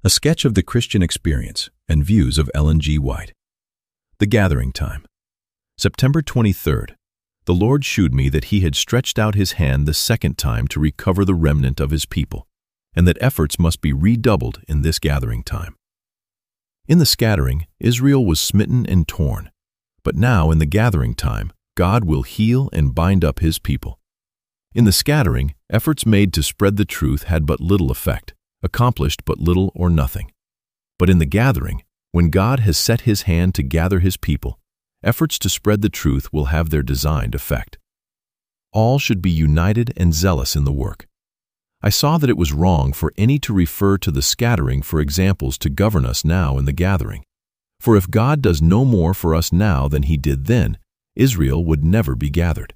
A sketch of the Christian experience and views of Ellen G. White. The gathering time. September 23rd. The Lord shewed me that He had stretched out His hand the second time to recover the remnant of His people, and that efforts must be redoubled in this gathering time. In the scattering, Israel was smitten and torn, but now in the gathering time, God will heal and bind up His people. In the scattering, efforts made to spread the truth had but little effect, accomplished but little or nothing. But in the gathering, when God has set His hand to gather His people, efforts to spread the truth will have their designed effect. All should be united and zealous in the work. I saw that it was wrong for any to refer to the scattering for examples to govern us now in the gathering. For if God does no more for us now than He did then, Israel would never be gathered.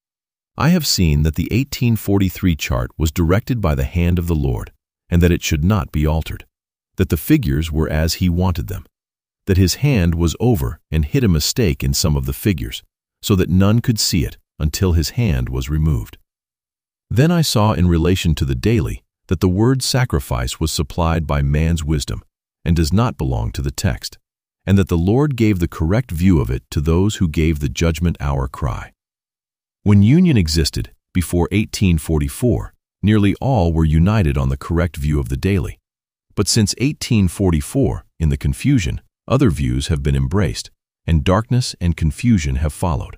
I have seen that the 1843 chart was directed by the hand of the Lord, and that it should not be altered, that the figures were as He wanted them, that His hand was over and hid a mistake in some of the figures, so that none could see it until His hand was removed. Then I saw in relation to the daily that the word sacrifice was supplied by man's wisdom and does not belong to the text, and that the Lord gave the correct view of it to those who gave the judgment hour cry. When union existed before 1844, nearly all were united on the correct view of the daily. But since 1844, in the confusion, other views have been embraced, and darkness and confusion have followed.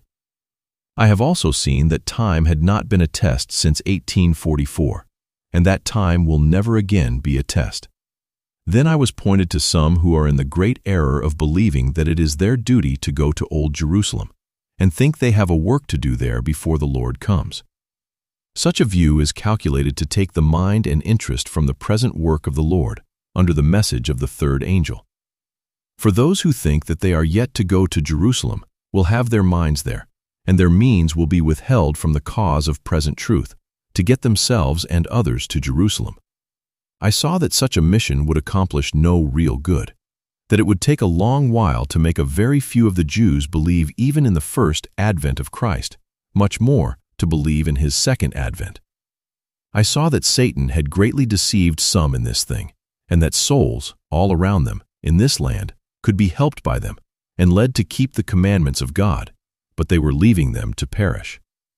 I have also seen that time had not been a test since 1844, and that time will never again be a test. Then I was pointed to some who are in the great error of believing that it is their duty to go to Old Jerusalem, and think they have a work to do there before the Lord comes. Such a view is calculated to take the mind and interest from the present work of the Lord, under the message of the third angel. For those who think that they are yet to go to Jerusalem will have their minds there, and their means will be withheld from the cause of present truth, to get themselves and others to Jerusalem. I saw that such a mission would accomplish no real good, that it would take a long while to make a very few of the Jews believe even in the first advent of Christ, much more to believe in His second advent. I saw that Satan had greatly deceived some in this thing, and that souls, all around them, in this land, could be helped by them, and led to keep the commandments of God, but they were leaving them to perish.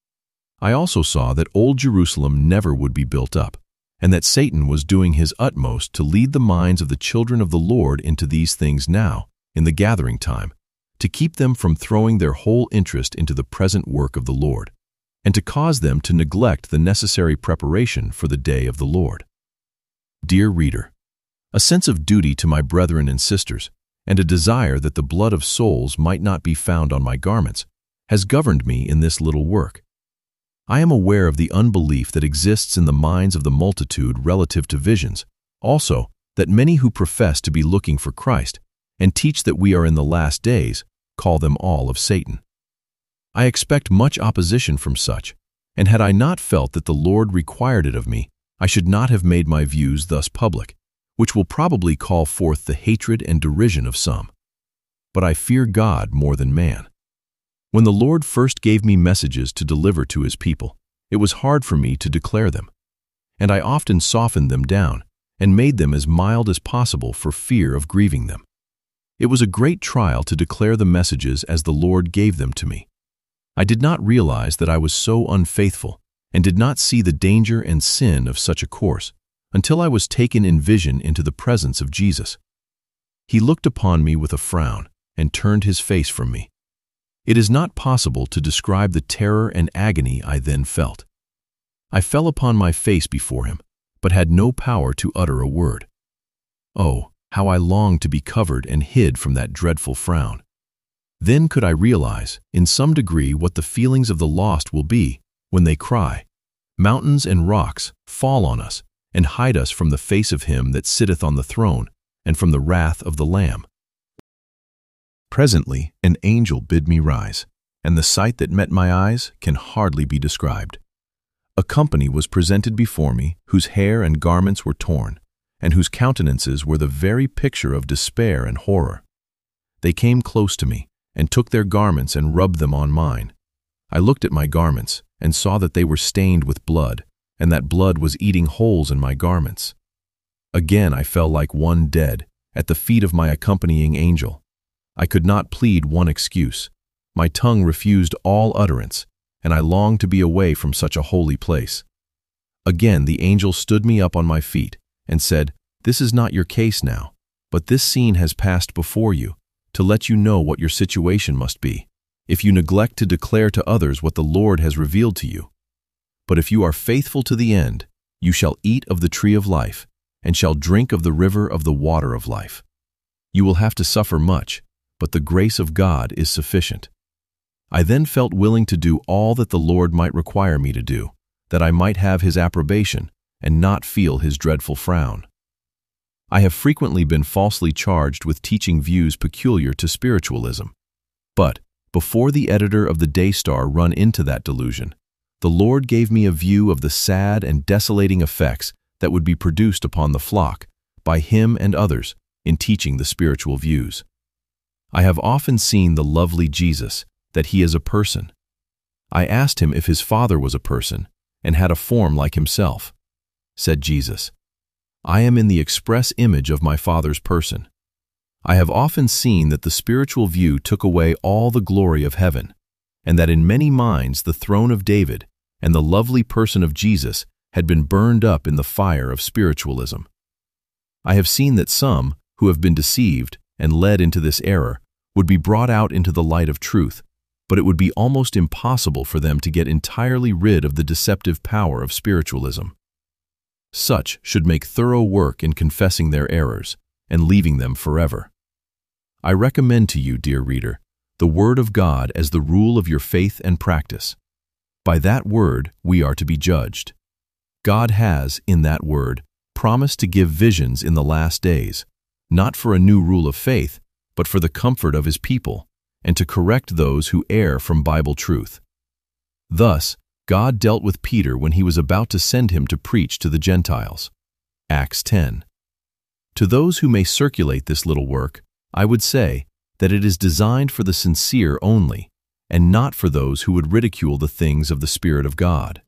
I also saw that Old Jerusalem never would be built up, and that Satan was doing his utmost to lead the minds of the children of the Lord into these things now, in the gathering time, to keep them from throwing their whole interest into the present work of the Lord, and to cause them to neglect the necessary preparation for the day of the Lord. Dear reader, a sense of duty to my brethren and sisters, and a desire that the blood of souls might not be found on my garments, has governed me in this little work. I am aware of the unbelief that exists in the minds of the multitude relative to visions, also that many who profess to be looking for Christ and teach that we are in the last days call them all of Satan. I expect much opposition from such, and had I not felt that the Lord required it of me, I should not have made my views thus public, which will probably call forth the hatred and derision of some. But I fear God more than man. When the Lord first gave me messages to deliver to His people, it was hard for me to declare them, and I often softened them down and made them as mild as possible for fear of grieving them. It was a great trial to declare the messages as the Lord gave them to me. I did not realize that I was so unfaithful and did not see the danger and sin of such a course until I was taken in vision into the presence of Jesus. He looked upon me with a frown and turned His face from me. It is not possible to describe the terror and agony I then felt. I fell upon my face before Him, but had no power to utter a word. Oh, how I longed to be covered and hid from that dreadful frown. Then could I realize, in some degree, what the feelings of the lost will be when they cry, "Mountains and rocks, fall on us, and hide us from the face of Him that sitteth on the throne, and from the wrath of the Lamb." Presently an angel bid me rise, and the sight that met my eyes can hardly be described. A company was presented before me, whose hair and garments were torn, and whose countenances were the very picture of despair and horror. They came close to me, and took their garments and rubbed them on mine. I looked at my garments, and saw that they were stained with blood, and that blood was eating holes in my garments. Again I fell like one dead, at the feet of my accompanying angel. I could not plead one excuse. My tongue refused all utterance, and I longed to be away from such a holy place. Again the angel stood me up on my feet and said, "This is not your case now, but this scene has passed before you, to let you know what your situation must be, if you neglect to declare to others what the Lord has revealed to you. But if you are faithful to the end, you shall eat of the tree of life, and shall drink of the river of the water of life. You will have to suffer much, but the grace of God is sufficient." I then felt willing to do all that the Lord might require me to do, that I might have His approbation and not feel His dreadful frown. I have frequently been falsely charged with teaching views peculiar to spiritualism. But, before the editor of the Daystar run into that delusion, the Lord gave me a view of the sad and desolating effects that would be produced upon the flock by him and others in teaching the spiritual views. I have often seen the lovely Jesus, that He is a person. I asked Him if His Father was a person and had a form like Himself. Said Jesus, "I am in the express image of my Father's person." I have often seen that the spiritual view took away all the glory of heaven, and that in many minds the throne of David and the lovely person of Jesus had been burned up in the fire of spiritualism. I have seen that some, who have been deceived and led into this error, would be brought out into the light of truth, but it would be almost impossible for them to get entirely rid of the deceptive power of spiritualism. Such should make thorough work in confessing their errors and leaving them forever. I recommend to you, dear reader, the Word of God as the rule of your faith and practice. By that Word we are to be judged. God has, in that Word, promised to give visions in the last days, not for a new rule of faith, but for the comfort of His people, and to correct those who err from Bible truth. Thus, God dealt with Peter when He was about to send him to preach to the Gentiles. Acts 10. To those who may circulate this little work, I would say that it is designed for the sincere only, and not for those who would ridicule the things of the Spirit of God.